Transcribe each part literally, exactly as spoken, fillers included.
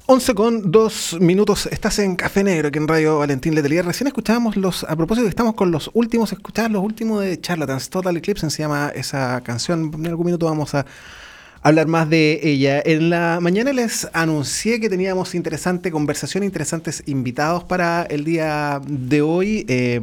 once con dos minutos, estás en Café Negro, aquí en Radio Valentín Letelier. Recién escuchábamos los, a propósito que estamos con los últimos, escuchábamos los últimos de Charlatans, Total Eclipse se llama esa canción. En algún minuto vamos a hablar más de ella. En la mañana les anuncié que teníamos interesante conversación, interesantes invitados para el día de hoy. Eh,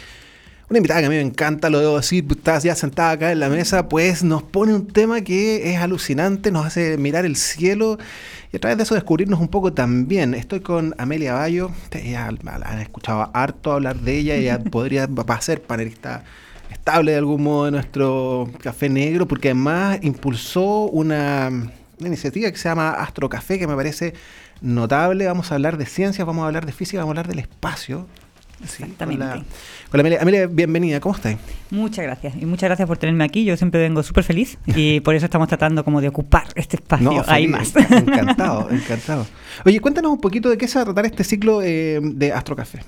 Una invitada que a mí me encanta, lo debo decir, estás ya sentada acá en la mesa, pues nos pone un tema que es alucinante, nos hace mirar el cielo y a través de eso descubrirnos un poco también. Estoy con Amelia Bayo, ustedes ya la han escuchado harto hablar de ella, ella podría va a ser panelista estable de algún modo de nuestro Café Negro, porque además impulsó una, una iniciativa que se llama Astrocafé, que me parece notable. Vamos a hablar de ciencias, vamos a hablar de física, vamos a hablar del espacio. Sí, exactamente. Con la, con la Amelia. Amelia, bienvenida, ¿cómo estás? Muchas gracias, y muchas gracias por tenerme aquí. Yo siempre vengo súper feliz y por eso estamos tratando como de ocupar este espacio. No, ahí más. Encantado, encantado. Oye, cuéntanos un poquito de qué se va a tratar este ciclo eh, de Astrocafé.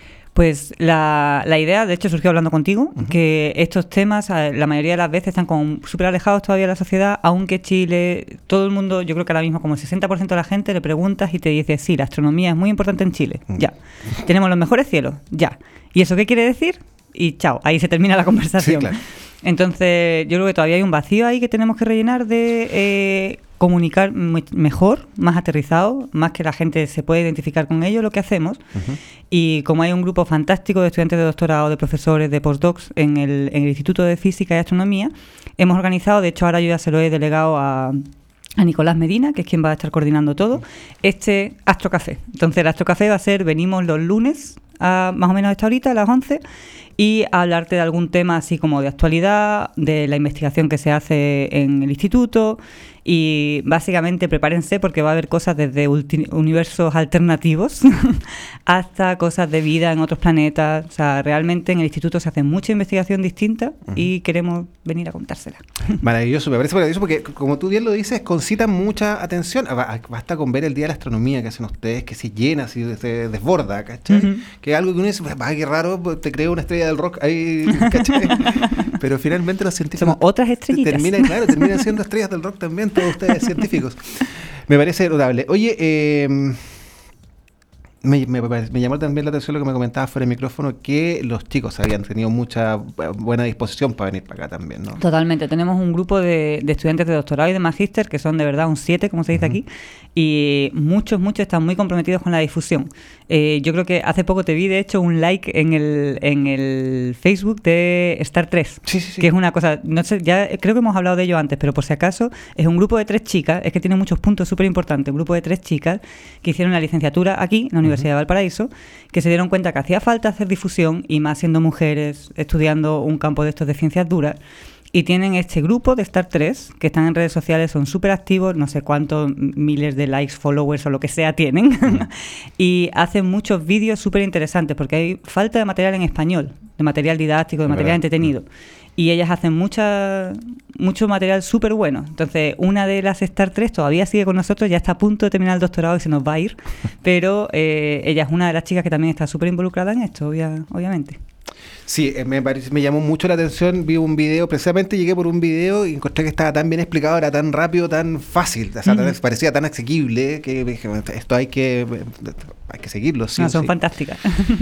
Pues la, la idea, de hecho, surgió hablando contigo, uh-huh. que estos temas, la mayoría de las veces, están como súper alejados todavía de la sociedad, aunque Chile, todo el mundo, yo creo que ahora mismo como el sesenta por ciento de la gente le preguntas y te dice, sí, la astronomía es muy importante en Chile, uh-huh. ya. Tenemos los mejores cielos, ya. ¿Y eso qué quiere decir? Y chao, ahí se termina la conversación. Sí, claro. Entonces, yo creo que todavía hay un vacío ahí que tenemos que rellenar de eh, comunicar muy, mejor, más aterrizado, más que la gente se pueda identificar con ello, lo que hacemos. Uh-huh. Y como hay un grupo fantástico de estudiantes de doctorado, de profesores, de postdocs en el, en el Instituto de Física y Astronomía, hemos organizado, de hecho ahora yo ya se lo he delegado a... a Nicolás Medina, que es quien va a estar coordinando todo, este Astrocafé. Entonces el Astrocafé va a ser, venimos los lunes, a más o menos a esta horita, a las once, y a hablarte de algún tema así como de actualidad, de la investigación que se hace en el instituto, y básicamente prepárense porque va a haber cosas desde ulti- universos alternativos hasta cosas de vida en otros planetas. O sea, realmente en el instituto se hace mucha investigación distinta uh-huh. y queremos venir a contársela. Maravilloso, me parece maravilloso porque, como tú bien lo dices, concitan mucha atención. Basta con ver el Día de la Astronomía que hacen ustedes, que se llena, se, se desborda, ¿cachai? Uh-huh. Que es algo que uno dice, ¡ay, qué raro! Te creo una estrella del rock ahí, ¿cachai? Pero finalmente los científicos... Somos otras estrellitas. Terminan, claro, terminan siendo estrellas del rock también, todos ustedes científicos. Me parece notable. Oye, eh, me, me, me llamó también la atención lo que me comentabas fuera del micrófono, que los chicos habían tenido mucha buena disposición para venir para acá también, ¿no? Totalmente. Tenemos un grupo de, de estudiantes de doctorado y de magíster que son de verdad un siete, como se dice uh-huh. aquí, y muchos, muchos están muy comprometidos con la difusión. Eh, yo creo que hace poco te vi, de hecho, un like en el, en el Facebook de Star tres, sí, sí, sí. que es una cosa, no sé, ya creo que hemos hablado de ello antes, pero por si acaso, es un grupo de tres chicas, es que tiene muchos puntos súper importantes, un grupo de tres chicas que hicieron la licenciatura aquí, en la Universidad uh-huh. de Valparaíso, que se dieron cuenta que hacía falta hacer difusión, y más siendo mujeres, estudiando un campo de estos de ciencias duras, y tienen este grupo de Star tres, que están en redes sociales, son súper activos, no sé cuántos miles de likes, followers o lo que sea tienen, mm. y hacen muchos vídeos súper interesantes, porque hay falta de material en español, de material didáctico, de material entretenido. Mm. Y ellas hacen mucha, mucho material súper bueno. Entonces, una de las Star tres todavía sigue con nosotros, ya está a punto de terminar el doctorado y se nos va a ir, pero eh, ella es una de las chicas que también está súper involucrada en esto, obvia, obviamente. Sí, me, parece, me llamó mucho la atención, vi un video, precisamente llegué por un video y encontré que estaba tan bien explicado, era tan rápido, tan fácil, o sea, uh-huh. tan, parecía tan asequible que dije, esto hay que, hay que seguirlo. Sí, no, son sí. fantásticas.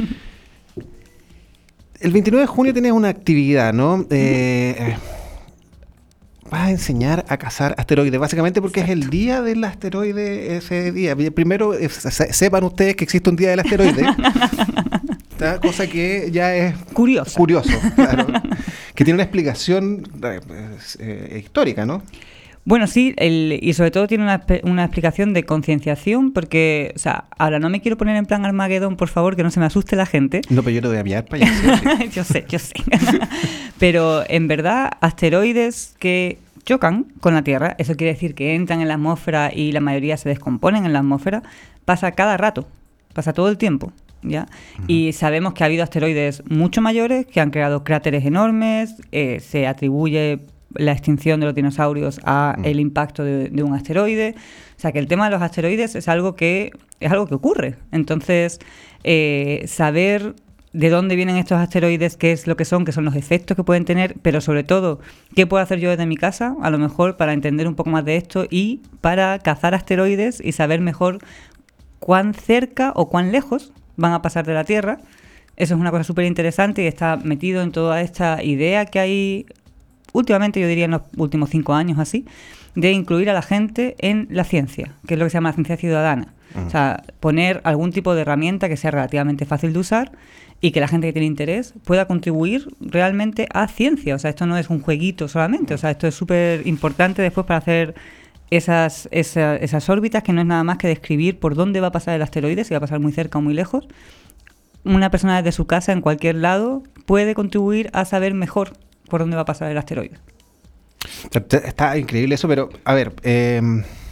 El veintinueve de junio tienes una actividad, ¿no? Uh-huh. Eh, vas a enseñar a cazar asteroides, básicamente porque Exacto. es el día del asteroide ese día. Primero, eh, sepan ustedes que existe un día del asteroide. Cosa que ya es Curiosa. curioso, claro, que tiene una explicación eh, eh, histórica, ¿no? Bueno, sí, el, y sobre todo tiene una, una explicación de concienciación, porque, o sea, ahora no me quiero poner en plan Armagedón, por favor, que no se me asuste la gente. No, pero yo lo voy a enviar para allá. yo sé, yo sé. Pero, en verdad, asteroides que chocan con la Tierra, eso quiere decir que entran en la atmósfera y la mayoría se descomponen en la atmósfera, pasa cada rato, pasa todo el tiempo. ¿Ya? Uh-huh. Y sabemos que ha habido asteroides mucho mayores que han creado cráteres enormes, eh, se atribuye la extinción de los dinosaurios a uh-huh. el impacto de, de un asteroide, o sea que el tema de los asteroides es algo que es algo que ocurre. Entonces, eh, saber de dónde vienen estos asteroides, qué es lo que son, qué son los efectos que pueden tener, pero sobre todo, qué puedo hacer yo desde mi casa, a lo mejor para entender un poco más de esto y para cazar asteroides y saber mejor cuán cerca o cuán lejos van a pasar de la Tierra. Eso es una cosa súper interesante y está metido en toda esta idea que hay últimamente, yo diría en los últimos cinco años así, de incluir a la gente en la ciencia, que es lo que se llama la ciencia ciudadana. Uh-huh. O sea, poner algún tipo de herramienta que sea relativamente fácil de usar y que la gente que tiene interés pueda contribuir realmente a ciencia. O sea, esto no es un jueguito solamente, o sea, esto es súper importante después para hacer esas, esa, esas órbitas, que no es nada más que describir por dónde va a pasar el asteroide, si va a pasar muy cerca o muy lejos. Una persona desde su casa, en cualquier lado, puede contribuir a saber mejor por dónde va a pasar el asteroide. Está increíble eso, pero a ver... Eh...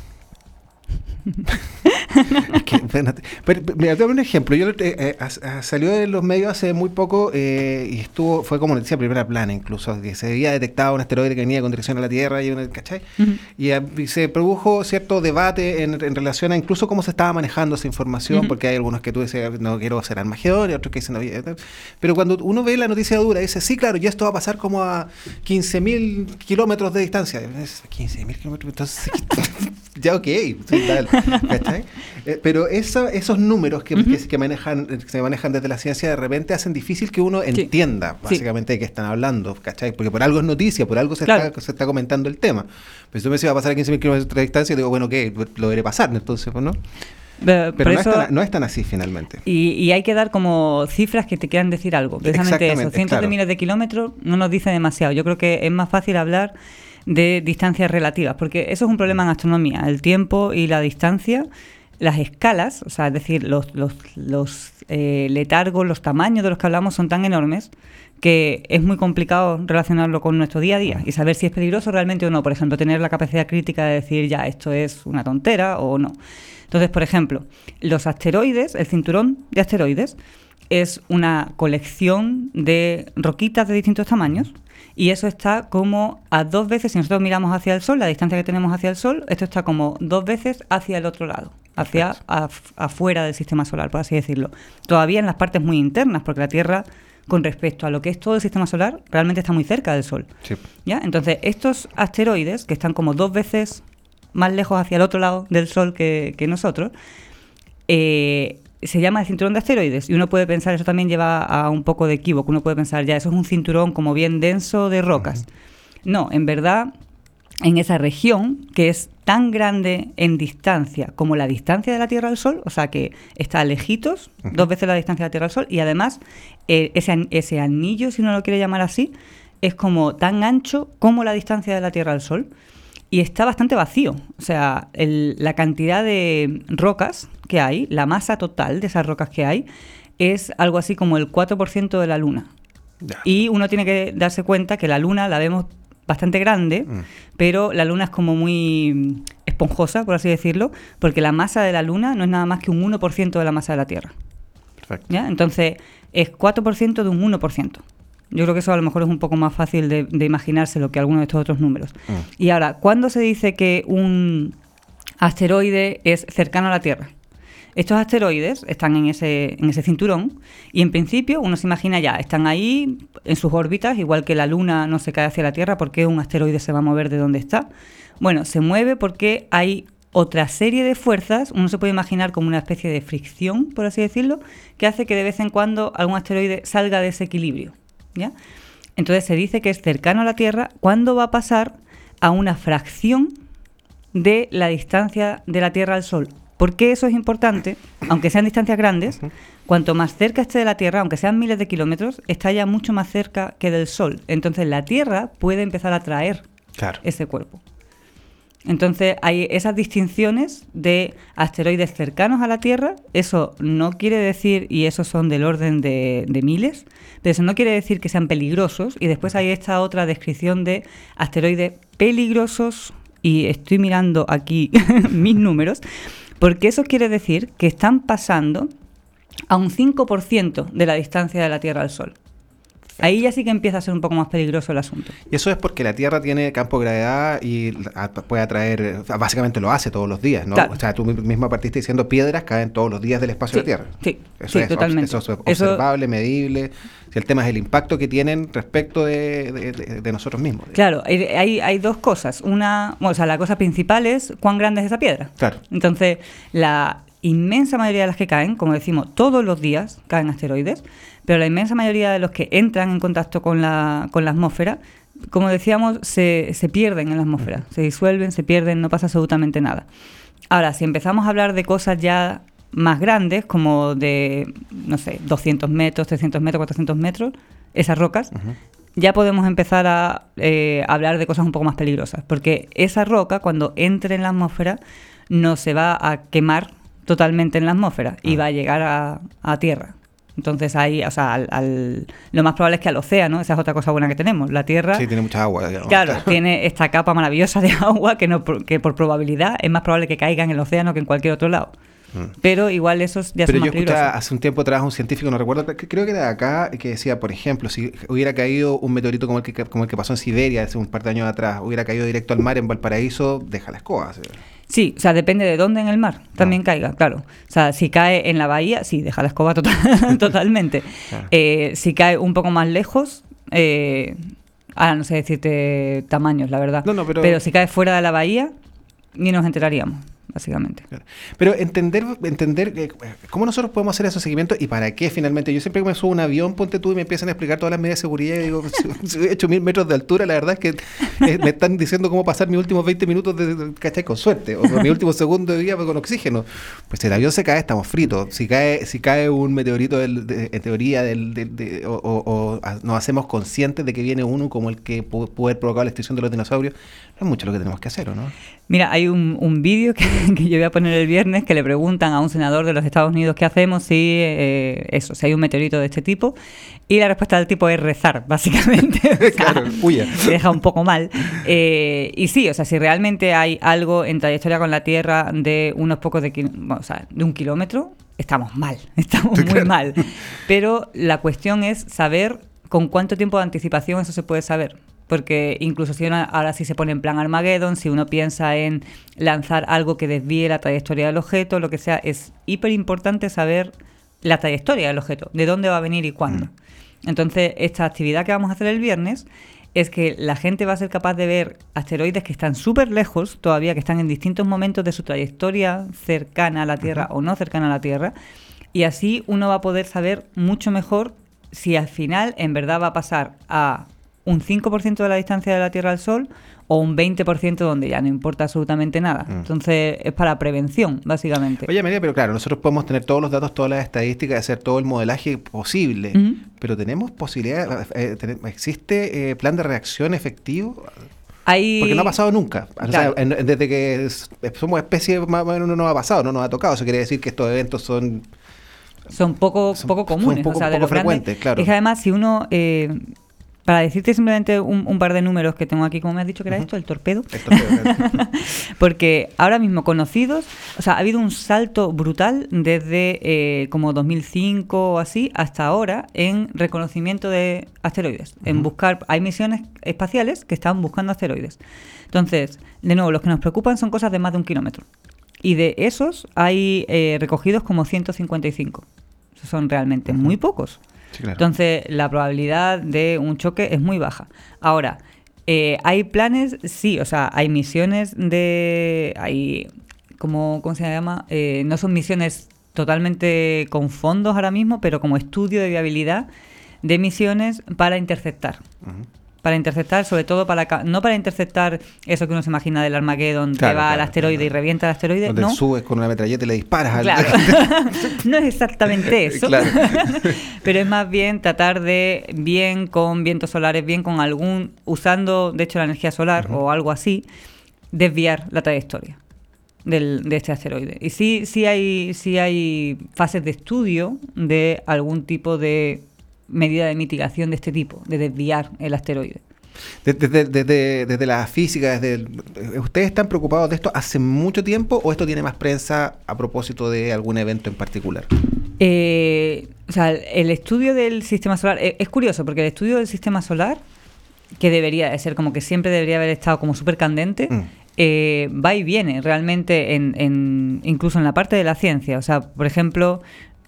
es que, pero, pero, mira, te doy un ejemplo. Yo eh, eh, salió de los medios hace muy poco eh, y estuvo, fue como decía, primera plana incluso, que se había detectado un asteroide que venía con dirección a la Tierra y, una, ¿cachai? Uh-huh. y, eh, y se produjo cierto debate en, en relación a incluso cómo se estaba manejando esa información, uh-huh. porque hay algunos que tú dices, no quiero ser Armagedón, y otros que dicen, no, pero cuando uno ve la noticia dura, dice, sí, claro, y esto va a pasar como a quince mil kilómetros de distancia. quince mil kilómetros, entonces, ya ok, sí, dale, ¿cachai? Eh, pero esa, esos números que, uh-huh. que, que, manejan, que se manejan desde la ciencia de repente hacen difícil que uno sí. entienda básicamente sí. de qué están hablando, ¿cachai? Porque por algo es noticia, por algo se, claro. está, se está comentando el tema. Pero si tú me dices va a pasar a quince mil kilómetros de distancia, digo, bueno, ¿qué? Lo deberé pasar, entonces, ¿no? Pero, pero no, eso, es tan, no es tan así finalmente. Y, y hay que dar como cifras que te quieran decir algo. Precisamente eso, cientos claro. de miles de kilómetros no nos dice demasiado. Yo creo que es más fácil hablar de distancias relativas, porque eso es un problema en astronomía, el tiempo y la distancia, las escalas, o sea, es decir, los, los, los eh, letargos, los tamaños de los que hablamos son tan enormes que es muy complicado relacionarlo con nuestro día a día y saber si es peligroso realmente o no. Por ejemplo, tener la capacidad crítica de decir, ya, esto es una tontera o no. Entonces, por ejemplo, los asteroides, el cinturón de asteroides, es una colección de roquitas de distintos tamaños. Y eso está como a dos veces, si nosotros miramos hacia el Sol, la distancia que tenemos hacia el Sol, esto está como dos veces hacia el otro lado, hacia af, afuera del sistema solar, por así decirlo. Todavía en las partes muy internas, porque la Tierra, con respecto a lo que es todo el sistema solar, realmente está muy cerca del Sol. Sí. ¿Ya? Entonces, estos asteroides, que están como dos veces más lejos hacia el otro lado del Sol que, que nosotros, eh, se llama el cinturón de asteroides y uno puede pensar, eso también lleva a un poco de equívoco, uno puede pensar, ya, eso es un cinturón como bien denso de rocas. Uh-huh. No, en verdad, en esa región, que es tan grande en distancia como la distancia de la Tierra al Sol, o sea que está lejitos, uh-huh. dos veces la distancia de la Tierra al Sol, y además eh, ese, ese anillo, si uno lo quiere llamar así, es como tan ancho como la distancia de la Tierra al Sol. Y está bastante vacío, o sea, el, la cantidad de rocas que hay, la masa total de esas rocas que hay, es algo así como el cuatro por ciento de la Luna. Ya. Y uno tiene que darse cuenta que la Luna la vemos bastante grande, mm. pero la Luna es como muy esponjosa, por así decirlo, porque la masa de la Luna no es nada más que un uno por ciento de la masa de la Tierra. Perfecto. ¿Ya? Entonces, es cuatro por ciento de un uno por ciento. Yo creo que eso a lo mejor es un poco más fácil de, de imaginárselo que alguno de estos otros números. Mm. Y ahora, ¿cuándo se dice que un asteroide es cercano a la Tierra? Estos asteroides están en ese, en ese cinturón y en principio uno se imagina ya, están ahí en sus órbitas, igual que la Luna no se cae hacia la Tierra, ¿por qué un asteroide se va a mover de donde está? Bueno, se mueve porque hay otra serie de fuerzas, uno se puede imaginar como una especie de fricción, por así decirlo, que hace que de vez en cuando algún asteroide salga de ese equilibrio. ¿Ya? Entonces se dice que es cercano a la Tierra cuando va a pasar a una fracción de la distancia de la Tierra al Sol. ¿Por qué eso es importante? Aunque sean distancias grandes, uh-huh. cuanto más cerca esté de la Tierra, aunque sean miles de kilómetros, está ya mucho más cerca que del Sol. Entonces la Tierra puede empezar a atraer claro. ese cuerpo. Entonces hay esas distinciones de asteroides cercanos a la Tierra. Eso no quiere decir, y esos son del orden de, de miles, pero eso no quiere decir que sean peligrosos. Y después hay esta otra descripción de asteroides peligrosos, y estoy mirando aquí mis números, porque eso quiere decir que están pasando a un cinco por ciento de la distancia de la Tierra al Sol. Ahí ya sí que empieza a ser un poco más peligroso el asunto. Y eso es porque la Tierra tiene campo de gravedad y puede atraer, o sea, básicamente lo hace todos los días, ¿no? Claro. O sea, tú misma partiste diciendo piedras caen todos los días del espacio sí, de la Tierra. Sí, eso sí es, totalmente. Eso es observable, eso... medible. Si el tema es el impacto que tienen respecto de, de, de, de nosotros mismos. Claro, hay, hay dos cosas. Una, bueno, o sea, la cosa principal es cuán grande es esa piedra. Claro. Entonces, la... inmensa mayoría de las que caen, como decimos, todos los días caen asteroides, pero la inmensa mayoría de los que entran en contacto con la, con la atmósfera, como decíamos, se, se pierden en la atmósfera, se disuelven, se pierden, no pasa absolutamente nada. Ahora, si empezamos a hablar de cosas ya más grandes, como de, no sé, doscientos metros, trescientos metros, cuatrocientos metros, esas rocas, uh-huh. ya podemos empezar a eh, hablar de cosas un poco más peligrosas, porque esa roca, cuando entre en la atmósfera, no se va a quemar totalmente en la atmósfera uh-huh. y va a llegar a, a tierra. Entonces ahí, o sea, al, al, lo más probable es que al océano, esa es otra cosa buena que tenemos. La Tierra... Sí, tiene mucha agua. Digamos. Claro, tiene esta capa maravillosa de agua que, no, que por probabilidad es más probable que caiga en el océano que en cualquier otro lado. Mm. Pero igual esos ya Pero son más peligrosos. Pero yo escuchaba hace un tiempo atrás un científico, no recuerdo, creo que era de acá, que decía, por ejemplo, si hubiera caído un meteorito como el que, como el que pasó en Siberia hace un par de años atrás, hubiera caído directo al mar en Valparaíso, deja la escoba. ¿Sí? Sí, o sea, depende de dónde en el mar también no. caiga, claro. O sea, si cae en la bahía, sí, deja la escoba total, totalmente. Claro. Eh, si cae un poco más lejos, eh, ahora no sé decirte tamaños, la verdad. No, no, pero... pero si cae fuera de la bahía, ni nos enteraríamos, básicamente. Claro. Pero entender, entender eh, cómo nosotros podemos hacer esos seguimientos y para qué finalmente. Yo siempre que me subo a un avión, ponte tú y me empiezan a explicar todas las medidas de seguridad y digo, si, si he hecho mil metros de altura, la verdad es que eh, me están diciendo cómo pasar mis últimos veinte minutos de, de, ¿cachai? Con suerte, o mi último segundo de día con oxígeno. Pues si el avión se cae, estamos fritos. Si cae si cae un meteorito del, de, en teoría del, de, de, o, o, o nos hacemos conscientes de que viene uno como el que puede haber provocado la extinción de los dinosaurios, no es mucho lo que tenemos que hacer, ¿o no? Mira, hay un, un vídeo que, que yo voy a poner el viernes que le preguntan a un senador de los Estados Unidos qué hacemos si eh, eso, si hay un meteorito de este tipo, y la respuesta del tipo es rezar, básicamente. O sea, claro, huya. Se deja un poco mal. Eh, y sí, o sea, si realmente hay algo en trayectoria con la Tierra de unos pocos de, bueno, o sea, de un kilómetro, estamos mal, estamos muy claro. mal. Pero la cuestión es saber con cuánto tiempo de anticipación eso se puede saber. Porque incluso si uno ahora sí se pone en plan Armageddon, si uno piensa en lanzar algo que desvíe la trayectoria del objeto, lo que sea, es hiper importante saber la trayectoria del objeto, de dónde va a venir y cuándo. Mm. Entonces, esta actividad que vamos a hacer el viernes es que la gente va a ser capaz de ver asteroides que están súper lejos todavía, que están en distintos momentos de su trayectoria cercana a la Tierra uh-huh. o no cercana a la Tierra, y así uno va a poder saber mucho mejor si al final en verdad va a pasar a un cinco por ciento de la distancia de la Tierra al Sol o un veinte por ciento donde ya no importa absolutamente nada. Mm. Entonces, es para prevención, básicamente. Oye, María, pero claro, nosotros podemos tener todos los datos, todas las estadísticas, hacer todo el modelaje posible, uh-huh. pero ¿tenemos posibilidad, eh, tenemos, existe eh, plan de reacción efectivo? Hay... Porque no ha pasado nunca. O claro. sea, en, desde que es, somos especie, más o menos no nos ha pasado, no nos ha tocado. Eso quiere decir que estos eventos son... Son poco, son, poco comunes. Son poco, o sea, poco de los frecuentes, grandes, claro. Es que además, si uno... Eh, Para decirte simplemente un, un par de números que tengo aquí, como me has dicho que era uh-huh. esto, el torpedo. El torpedo claro. Porque ahora mismo conocidos, o sea, ha habido un salto brutal desde eh, como dos mil cinco o así hasta ahora en reconocimiento de asteroides. Uh-huh. En buscar, hay misiones espaciales que están buscando asteroides. Entonces, de nuevo, los que nos preocupan son cosas de más de un kilómetro. Y de esos hay eh, recogidos como ciento cincuenta y cinco. Esos son realmente uh-huh. muy pocos. Sí, claro. Entonces, la probabilidad de un choque es muy baja. Ahora, eh, ¿hay planes? Sí, o sea, hay misiones de... hay ¿Cómo, cómo se llama? Eh, no son misiones totalmente con fondos ahora mismo, pero como estudio de viabilidad de misiones para interceptar. Uh-huh. Para interceptar, sobre todo para... No para interceptar eso que uno se imagina del Armageddon, claro, que va claro, al asteroide claro. y revienta el asteroide, donde ¿no? subes con una metralleta y le disparas. Claro. Al... no es exactamente eso. Claro. Pero es más bien tratar de, bien con vientos solares, bien con algún... Usando, de hecho, la energía solar uh-huh. o algo así, desviar la trayectoria del, de este asteroide. Y sí, sí, hay, sí hay fases de estudio de algún tipo de... medida de mitigación de este tipo, de desviar el asteroide. Desde, desde, desde, desde la física, desde el, ¿ustedes están preocupados de esto hace mucho tiempo o esto tiene más prensa a propósito de algún evento en particular? Eh, o sea, el estudio del sistema solar, es, es curioso porque el estudio del sistema solar, que debería de ser como que siempre debería haber estado como súper candente, mm. eh, va y viene realmente en, en, incluso en la parte de la ciencia. O sea, por ejemplo...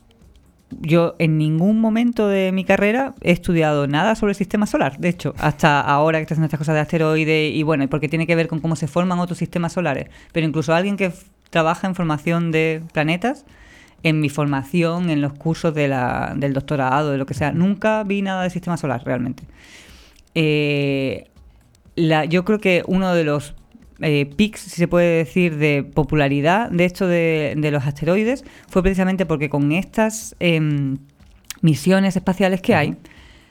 Yo en ningún momento de mi carrera he estudiado nada sobre el sistema solar. De hecho, hasta ahora que estoy haciendo estas cosas de asteroides y bueno, porque tiene que ver con cómo se forman otros sistemas solares. Pero incluso alguien que trabaja en formación de planetas, en mi formación, en los cursos de la, del doctorado, de lo que sea. Nunca vi nada del sistema solar, realmente. Eh, la, yo creo que uno de los eh, pics, si se puede decir, de popularidad de esto de, de los asteroides fue precisamente porque con estas eh, misiones espaciales que hay,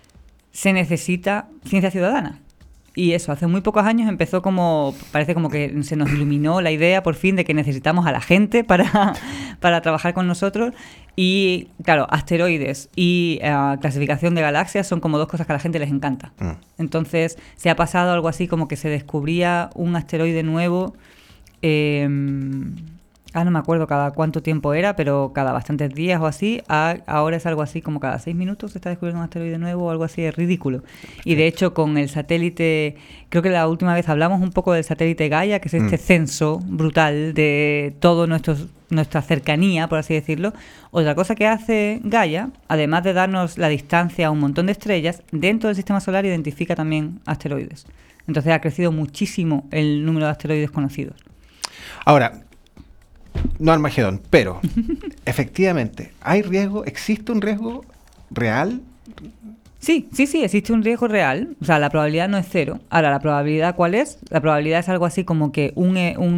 se necesita ciencia ciudadana. Y eso, hace muy pocos años empezó como, parece como que se nos iluminó la idea por fin de que necesitamos a la gente para, para trabajar con nosotros. Y claro, asteroides y uh, clasificación de galaxias son como dos cosas que a la gente les encanta. Mm. Entonces se ha pasado algo así como que se descubría un asteroide nuevo, eh, ah, no me acuerdo cada cuánto tiempo era, pero cada bastantes días o así. A, ahora es algo así como cada seis minutos se está descubriendo un asteroide nuevo o algo así, es ridículo. Y de hecho con el satélite, creo que la última vez hablamos un poco del satélite Gaia, que es este mm. censo brutal de todo nuestro, nuestra cercanía, por así decirlo. Otra cosa que hace Gaia, además de darnos la distancia a un montón de estrellas, dentro del sistema solar identifica también asteroides. Entonces ha crecido muchísimo el número de asteroides conocidos. Ahora, no Armagedón, pero efectivamente, ¿hay riesgo? ¿Existe un riesgo real? Sí, sí, sí, existe un riesgo real. O sea, la probabilidad no es cero. Ahora, ¿la probabilidad cuál es? La probabilidad es algo así como que un,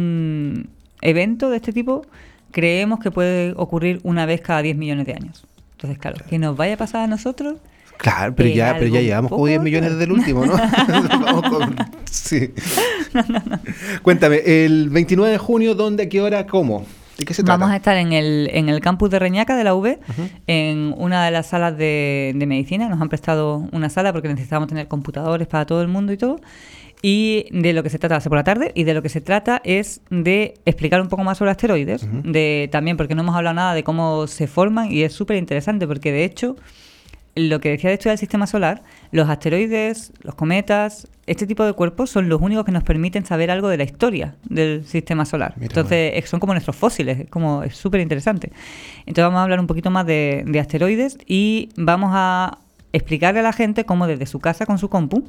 un evento de este tipo creemos que puede ocurrir una vez cada diez millones de años. Entonces, claro, claro. que nos vaya a pasar a nosotros... Claro, pero ya, pero ya llevamos como diez millones desde el último, ¿no? Vamos con... Sí. No, no, no. Cuéntame, el veintinueve de junio, ¿dónde, a qué hora, cómo? ¿De qué se trata? Vamos a estar en el, en el campus de Reñaca de la U B, uh-huh. en una de las salas de, de medicina. Nos han prestado una sala porque necesitábamos tener computadores para todo el mundo y todo. Y de lo que se trata, va a ser por la tarde, y de lo que se trata es de explicar un poco más sobre asteroides, uh-huh. de también porque no hemos hablado nada de cómo se forman, y es súper interesante porque de hecho... Lo que decía de esto del sistema solar, los asteroides, los cometas, este tipo de cuerpos son los únicos que nos permiten saber algo de la historia del sistema solar. Mira, Entonces, bueno. son como nuestros fósiles, es como es súper interesante. Entonces, vamos a hablar un poquito más de, de asteroides y vamos a explicarle a la gente cómo desde su casa con su compu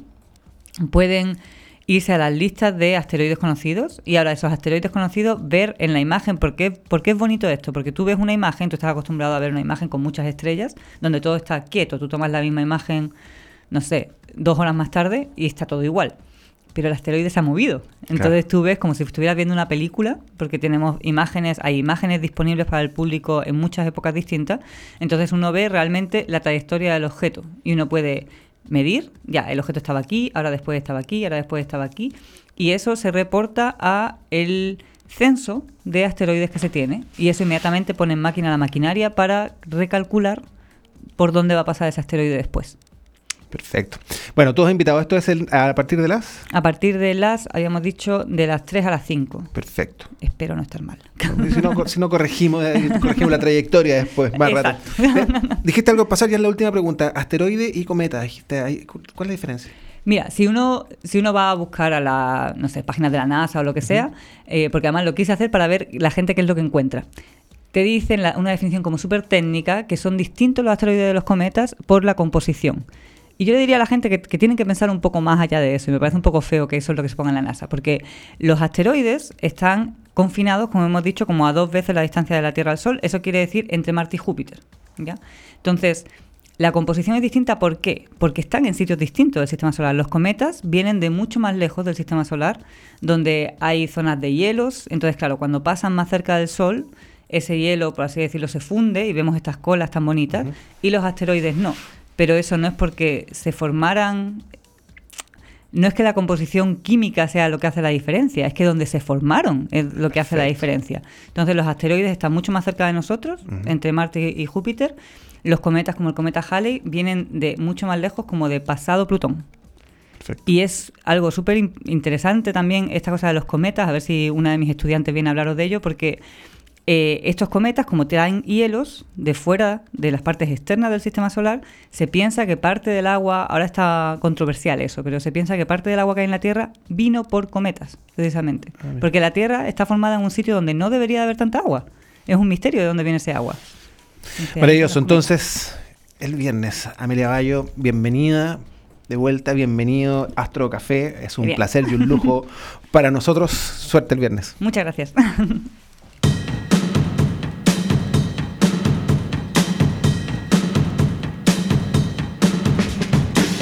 pueden irse a las listas de asteroides conocidos y ahora esos asteroides conocidos ver en la imagen. ¿Por qué, ¿Por qué es bonito esto? Porque tú ves una imagen, tú estás acostumbrado a ver una imagen con muchas estrellas donde todo está quieto. Tú tomas la misma imagen, no sé, dos horas más tarde y está todo igual. Pero el asteroide se ha movido. Entonces claro. tú ves como si estuvieras viendo una película, porque tenemos imágenes, hay imágenes disponibles para el público en muchas épocas distintas. Entonces uno ve realmente la trayectoria del objeto y uno puede... medir, ya, el objeto estaba aquí, ahora después estaba aquí, ahora después estaba aquí, y eso se reporta a el censo de asteroides que se tiene, y eso inmediatamente pone en máquina la maquinaria para recalcular por dónde va a pasar ese asteroide después. Perfecto. Bueno, todos invitados. ¿Esto es el, a partir de las? A partir de las, habíamos dicho, de las tres a las cinco. Perfecto. Espero no estar mal. Si no, si no corregimos, corregimos la trayectoria después, más rato. Dijiste algo, pasar ya en la última pregunta. Asteroide y cometa. Dijiste, ¿cuál es la diferencia? Mira, si uno si uno va a buscar a la, no sé, páginas de la NASA o lo que sea, uh-huh. eh, porque además lo quise hacer para ver la gente qué es lo que encuentra. Te dicen la, una definición como súper técnica, que son distintos los asteroides de los cometas por la composición. Y yo le diría a la gente que, que tienen que pensar un poco más allá de eso, y me parece un poco feo que eso es lo que se ponga en la NASA, porque los asteroides están confinados, como hemos dicho, como a dos veces la distancia de la Tierra al Sol. Eso quiere decir entre Marte y Júpiter, ¿ya? Entonces, la composición es distinta, ¿por qué? Porque están en sitios distintos del sistema solar. Los cometas vienen de mucho más lejos del sistema solar, donde hay zonas de hielos. Entonces, claro, cuando pasan más cerca del Sol, ese hielo, por así decirlo, se funde y vemos estas colas tan bonitas, uh-huh. y los asteroides no. Pero eso no es porque se formaran... No es que la composición química sea lo que hace la diferencia, es que donde se formaron es lo que hace Perfecto. La diferencia. Entonces los asteroides están mucho más cerca de nosotros, uh-huh. entre Marte y Júpiter. Los cometas, como el cometa Halley, vienen de mucho más lejos, como de pasado Plutón. Perfecto. Y es algo súper in- interesante también esta cosa de los cometas, a ver si una de mis estudiantes viene a hablaros de ello, porque... Eh, estos cometas, como traen hielos de fuera de las partes externas del sistema solar, se piensa que parte del agua, ahora está controversial eso, pero se piensa que parte del agua que hay en la Tierra vino por cometas, precisamente. Ah, porque la Tierra está formada en un sitio donde no debería de haber tanta agua. Es un misterio de dónde viene ese agua. Maravilloso. Entonces, el viernes, Amelia Bayo, bienvenida. De vuelta, bienvenido Astro Café. Es un Bien. placer y un lujo para nosotros. Suerte el viernes. Muchas gracias.